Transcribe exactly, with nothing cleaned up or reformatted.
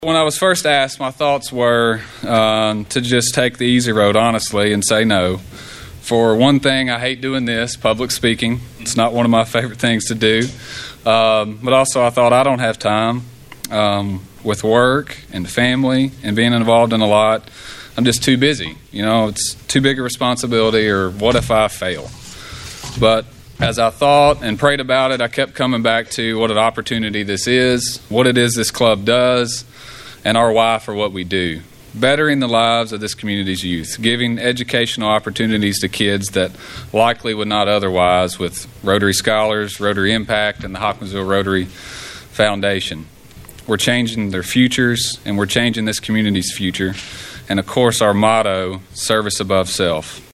When I was first asked, my thoughts were um, to just take the easy road, honestly, and say no. For one thing, I hate doing this, public speaking. It's not one of my favorite things to do. Um, but also, I thought I don't have time um, with work and family and being involved in a lot. I'm just too busy. You know, it's too big a responsibility, or what if I fail? But as I thought and prayed about it, I kept coming back to what an opportunity this is, what it is this club does, and our why for what we do. Bettering the lives of this community's youth, giving educational opportunities to kids that likely would not otherwise with Rotary Scholars, Rotary Impact, and the Hopkinsville Rotary Foundation. We're changing their futures, and we're changing this community's future. And of course, our motto, service above self.